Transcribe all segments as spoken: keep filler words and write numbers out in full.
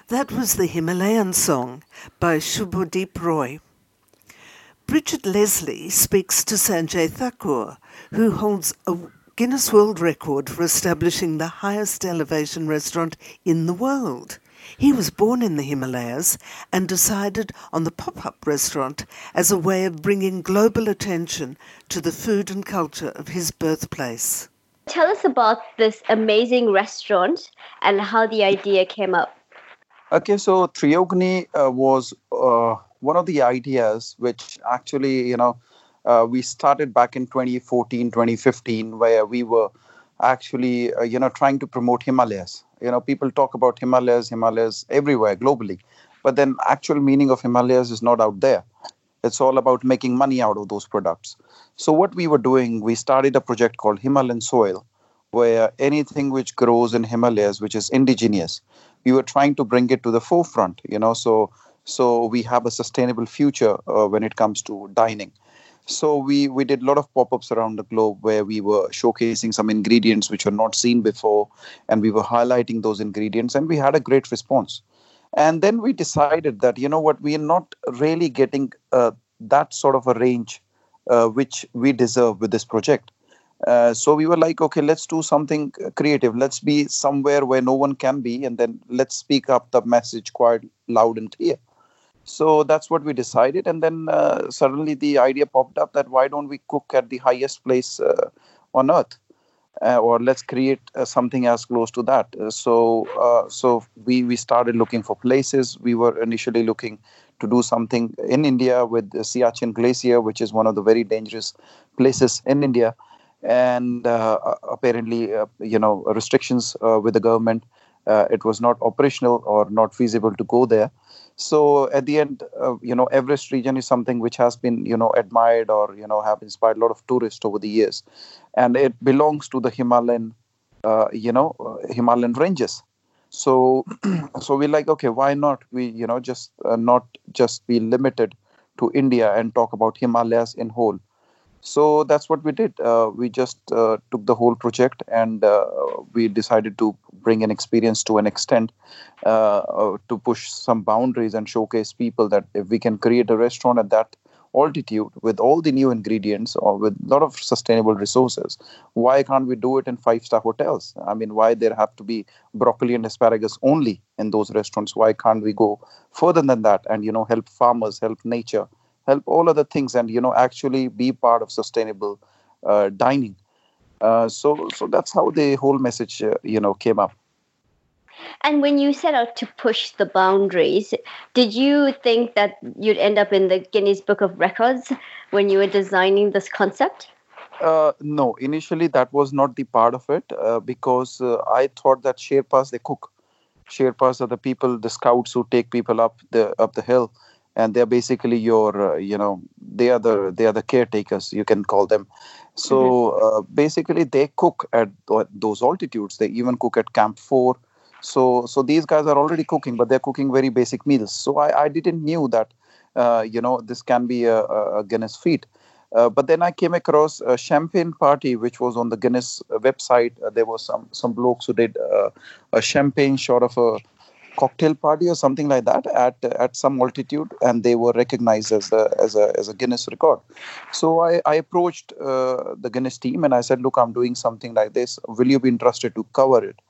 That was the Himalayan Song by Shubhadeep Roy. Bridget Leslie speaks to Sanjay Thakur, who holds a Guinness World Record for establishing the highest elevation restaurant in the world. He was born in the Himalayas and decided on the pop-up restaurant as a way of bringing global attention to the food and culture of his birthplace. Tell us about this amazing restaurant and how the idea came up. Okay, so Triyogni uh, was uh, one of the ideas which actually, you know, uh, we started back in twenty fourteen, twenty fifteen, where we were actually, uh, you know, trying to promote Himalayas. You know, people talk about Himalayas, Himalayas everywhere globally, but then actual meaning of Himalayas is not out there. It's all about making money out of those products. So what we were doing, we started a project called Himalayan Soil, where anything which grows in Himalayas, which is indigenous, we were trying to bring it to the forefront, you know, so so we have a sustainable future uh, when it comes to dining. So we, we did a lot of pop-ups around the globe where we were showcasing some ingredients which were not seen before, and we were highlighting those ingredients, and we had a great response. And then we decided that, you know what, we are not really getting uh, that sort of a range uh, which we deserve with this project. Uh, so we were like, okay, let's do something creative. Let's be somewhere where no one can be, and then let's speak up the message quite loud and clear. So that's what we decided. And then uh, suddenly the idea popped up that why don't we cook at the highest place uh, on earth? Uh, or let's create uh, something as close to that. Uh, so uh, so we, we started looking for places. We were initially looking to do something in India with the Siachen Glacier, which is one of the very dangerous places in India. And uh, apparently, uh, you know, restrictions uh, with the government, uh, it was not operational or not feasible to go there. So at the end, uh, you know, Everest region is something which has been, you know, admired or, you know, have inspired a lot of tourists over the years. And it belongs to the Himalayan, uh, you know, uh, Himalayan ranges. So, so we're like, okay, why not we, you know, just uh, not just be limited to India and talk about Himalayas in whole. So that's what we did. Uh, we just uh, took the whole project and uh, we decided to bring an experience to an extent uh, uh, to push some boundaries and showcase people that if we can create a restaurant at that altitude with all the new ingredients or with a lot of sustainable resources, why can't we do it in five-star hotels? I mean, why there have to be broccoli and asparagus only in those restaurants? Why can't we go further than that and, you know, help farmers, help nature, help all other things, and, you know, actually be part of sustainable uh, dining. Uh, so, so that's how the whole message, uh, you know, came up. And when you set out to push the boundaries, did you think that you'd end up in the Guinness Book of Records when you were designing this concept? Uh, no, initially that was not the part of it uh, because uh, I thought that Sherpas, they cook. Sherpas are the people, the scouts who take people up the up the hill. And they're basically your, uh, you know, they are the they are the caretakers, you can call them. So uh, basically, they cook at th- those altitudes. They even cook at Camp Four. So so these guys are already cooking, but they're cooking very basic meals. So I, I didn't knew that, uh, you know, this can be a, a Guinness feat. Uh, but then I came across a champagne party, which was on the Guinness website. Uh, there was some some blokes who did uh, a champagne sort of a cocktail party or something like that at at some altitude, and they were recognized as a as a as a Guinness record. So I, I approached uh, the Guinness team and I said, look, I'm doing something like this. Will you be interested to cover it?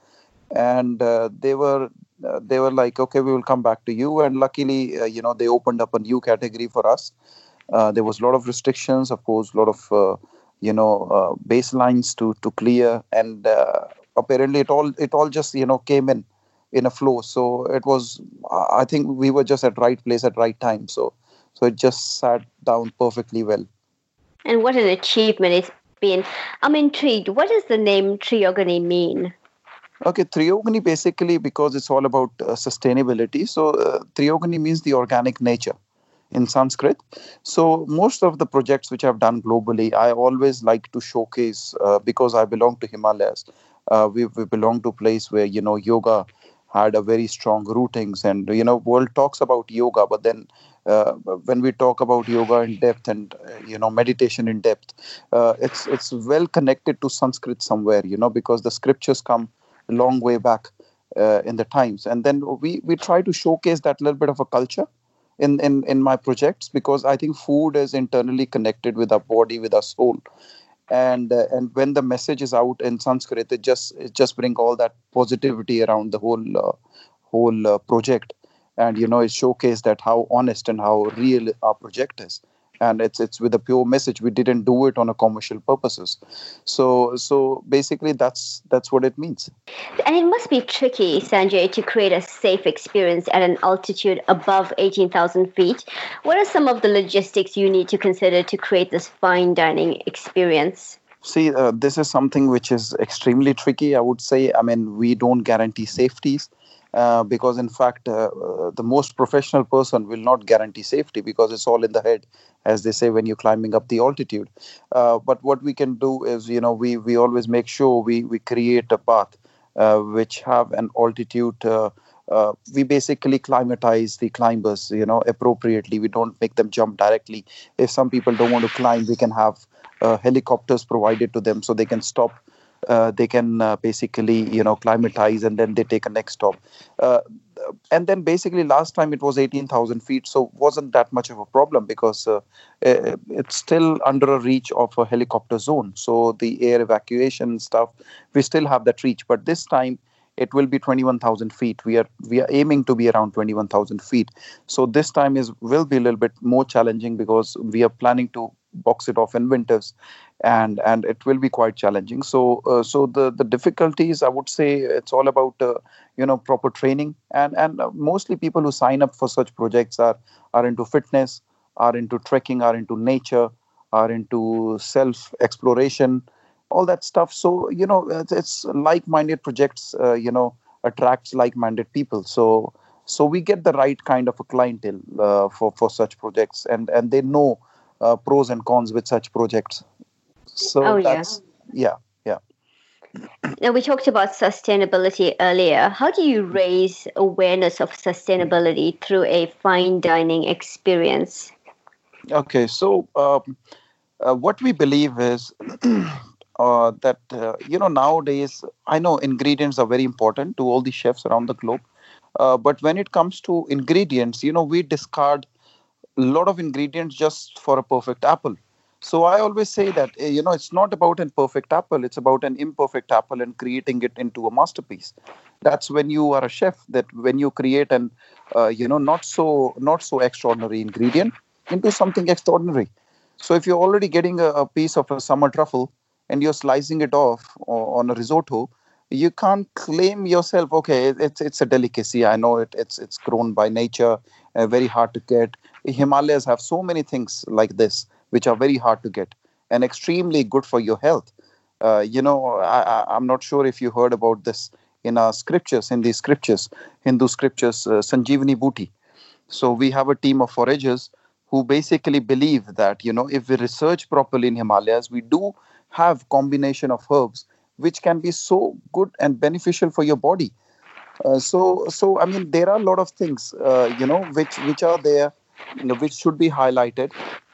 And uh, they were uh, they were like, okay, we will come back to you. And luckily, uh, you know, they opened up a new category for us. Uh, there was a lot of restrictions, of course, a lot of uh, you know uh, baselines to to clear, and uh, apparently it all it all just you know came in in a flow. So it was, I think we were just at right place at right time. So, so it just sat down perfectly well. And what an achievement it's been. I'm intrigued. What does the name Triyogani mean? Okay, Triyogani basically because it's all about uh, sustainability. So uh, Triyogani means the organic nature in Sanskrit. So most of the projects which I've done globally, I always like to showcase uh, because I belong to Himalayas. Uh, we, we belong to a place where, you know, yoga had a very strong rootings, and you know world talks about yoga, but then uh, when we talk about yoga in depth and uh, you know meditation in depth, uh, it's it's well connected to Sanskrit somewhere, you know because the scriptures come a long way back uh, in the Times. And then we we try to showcase that little bit of a culture in, in, in my projects, because I think food is internally connected with our body, with our soul. And uh, and when the message is out in Sanskrit, it just it just bring all that positivity around the whole uh, whole uh, project. And you know, it showcased that how honest and how real our project is. And it's it's with a pure message. We didn't do it on a commercial purposes. So so basically that's that's what it means. And it must be tricky, Sanjay, to create a safe experience at an altitude above eighteen thousand feet. What are some of the logistics you need to consider to create this fine dining experience? See, uh, this is something which is extremely tricky, I would say. I mean, we don't guarantee safeties. Uh, because in fact, uh, uh, the most professional person will not guarantee safety, because it's all in the head, as they say, when you're climbing up the altitude. Uh, but what we can do is, you know, we we always make sure we we create a path uh, which have an altitude. Uh, uh, we basically climatize the climbers, you know, appropriately. We don't make them jump directly. If some people don't want to climb, we can have uh, helicopters provided to them so they can stop. Uh, they can uh, basically, you know, climatize, and then they take a next stop. Uh, and then basically last time it was eighteen thousand feet, so wasn't that much of a problem, because uh, uh, it's still under a reach of a helicopter zone. So the air evacuation stuff, we still have that reach. But this time it will be twenty-one thousand feet. We are we are aiming to be around twenty-one thousand feet. So this time is will be a little bit more challenging, because we are planning to box it off in winters, and and it will be quite challenging. So uh, so the the difficulties, I would say, it's all about uh, you know proper training, and and uh, mostly people who sign up for such projects are are into fitness, are into trekking, are into nature, are into self exploration, all that stuff. So you know it's, it's like-minded projects, uh, you know attracts like-minded people. So so we get the right kind of a clientele uh, for for such projects, and and they know uh, pros and cons with such projects. So Oh, yeah. that's yeah yeah. Now, we talked about sustainability earlier. How do you raise awareness of sustainability through a fine dining experience? Okay, so um, uh, what we believe is uh, that uh, you know nowadays, I know ingredients are very important to all the chefs around the globe, uh, but when it comes to ingredients, you know we discard a lot of ingredients just for a perfect apple. So I always say that eh, you know it's not about an perfect apple; it's about an imperfect apple and creating it into a masterpiece. That's when you are a chef. That when you create an uh, you know not so not so extraordinary ingredient into something extraordinary. So if you're already getting a, a piece of a summer truffle and you're slicing it off o- on a risotto, you can't claim yourself. Okay, it- it's it's a delicacy. I know it. It's it's grown by nature, uh, very hard to get. Himalayas have so many things like this which are very hard to get and extremely good for your health. Uh, you know, I, I, I'm not sure if you heard about this in our scriptures, in the scriptures, Hindu scriptures, uh, Sanjeevani Booty. So we have a team of foragers who basically believe that, you know, if we research properly in Himalayas, we do have combination of herbs which can be so good and beneficial for your body. Uh, so, so I mean, there are a lot of things, uh, you know, which which are there, you know, which should be highlighted,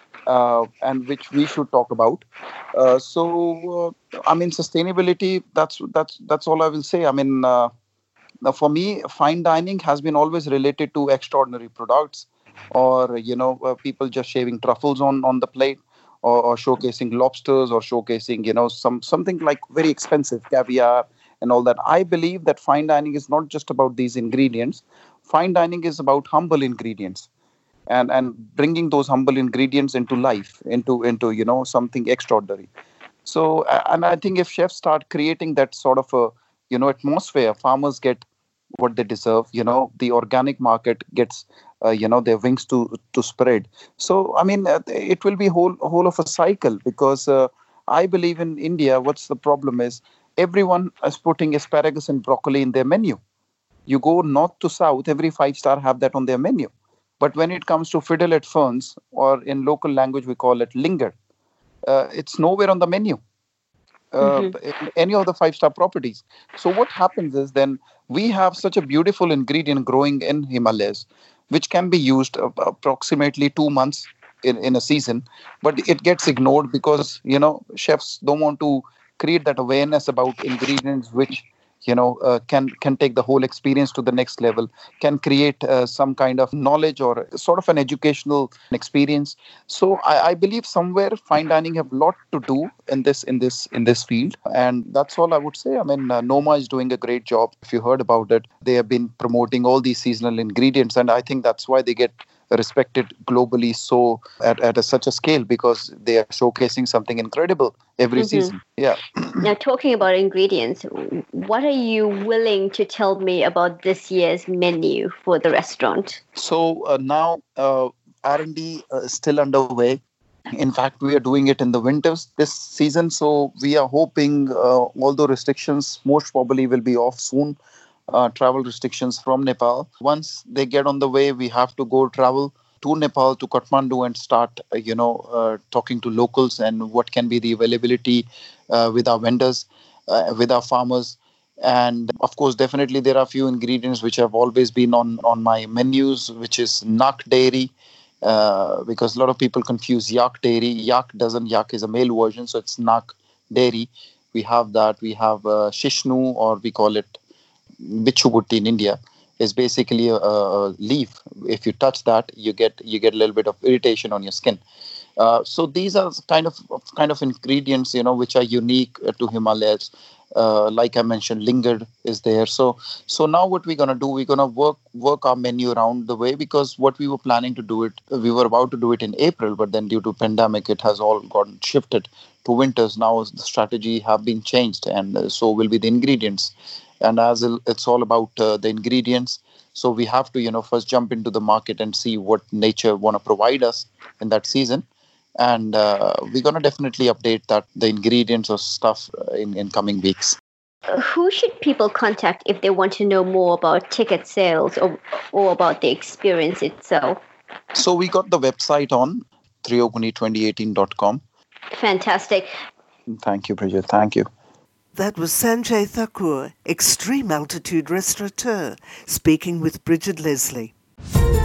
uh, and which we should talk about. Uh, so, uh, I mean, sustainability. That's that's that's all I will say. I mean, uh, now for me, fine dining has been always related to extraordinary products, or you know, uh, people just shaving truffles on on the plate, or, or showcasing lobsters, or showcasing you know some something like very expensive caviar and all that. I believe that fine dining is not just about these ingredients. Fine dining is about humble ingredients, and and bringing those humble ingredients into life, into into you know something extraordinary. So a- and I think if chefs start creating that sort of a you know atmosphere, farmers get what they deserve. You know the organic market gets uh, you know their wings to to spread. So I mean, uh, it will be whole whole of a cycle, because uh, I believe in India what's the problem is everyone is putting asparagus and broccoli in their menu. You go north to south, every five star have that on their menu. But when it comes to fiddle at ferns, or in local language we call it linger, uh, it's nowhere on the menu, uh, Hmm. in any of the five star properties. So what happens is then we have such a beautiful ingredient growing in Himalayas, which can be used uh, approximately two months in, in a season, but it gets ignored because you know chefs don't want to create that awareness about ingredients which you know, uh, can can take the whole experience to the next level, can create uh, some kind of knowledge or sort of an educational experience. So I, I believe somewhere fine dining have a lot to do in this in this in this field, and that's all I would say. I mean, uh, Noma is doing a great job. If you heard about it, they have been promoting all these seasonal ingredients, and I think that's why they get respected globally so at, at a, such a scale, because they are showcasing something incredible every Mm-hmm. season. Yeah. Now, talking about ingredients, what are you willing to tell me about this year's menu for the restaurant? So uh, now uh, R and D uh, is still underway. In fact, we are doing it in the winters this season. So we are hoping, uh, although restrictions most probably will be off soon, uh, travel restrictions from Nepal. Once they get on the way, we have to go travel to Nepal, to Kathmandu, and start, uh, you know, uh, talking to locals and what can be the availability uh, with our vendors, uh, with our farmers. And of course, definitely there are a few ingredients which have always been on, on my menus, which is Nak Dairy, uh, because a lot of people confuse Yak Dairy. Yak doesn't, Yak is a male version, so it's Nak Dairy. We have that. We have uh, Shishnu, or we call it Bichubutti in India. Is basically a, a leaf. If you touch that, you get you get a little bit of irritation on your skin. Uh, so these are kind of kind of ingredients, you know, which are unique uh, to Himalayas. Uh, like I mentioned, Lingard is there. So so now what we're gonna do? We're gonna work work our menu around the way, because what we were planning to do it, we were about to do it in April, but then due to pandemic, it has all gotten shifted to winters. Now the strategy have been changed, and uh, so will be the ingredients. And as it's all about uh, the ingredients, so we have to, you know, first jump into the market and see what nature want to provide us in that season. And uh, we're going to definitely update that, the ingredients or stuff uh, in, in coming weeks. Who should people contact if they want to know more about ticket sales or, or about the experience itself? So we got the website on triyogni twenty eighteen dot com. Fantastic. Thank you, Bridget. Thank you. That was Sanjay Thakur, extreme altitude restaurateur, speaking with Bridget Leslie.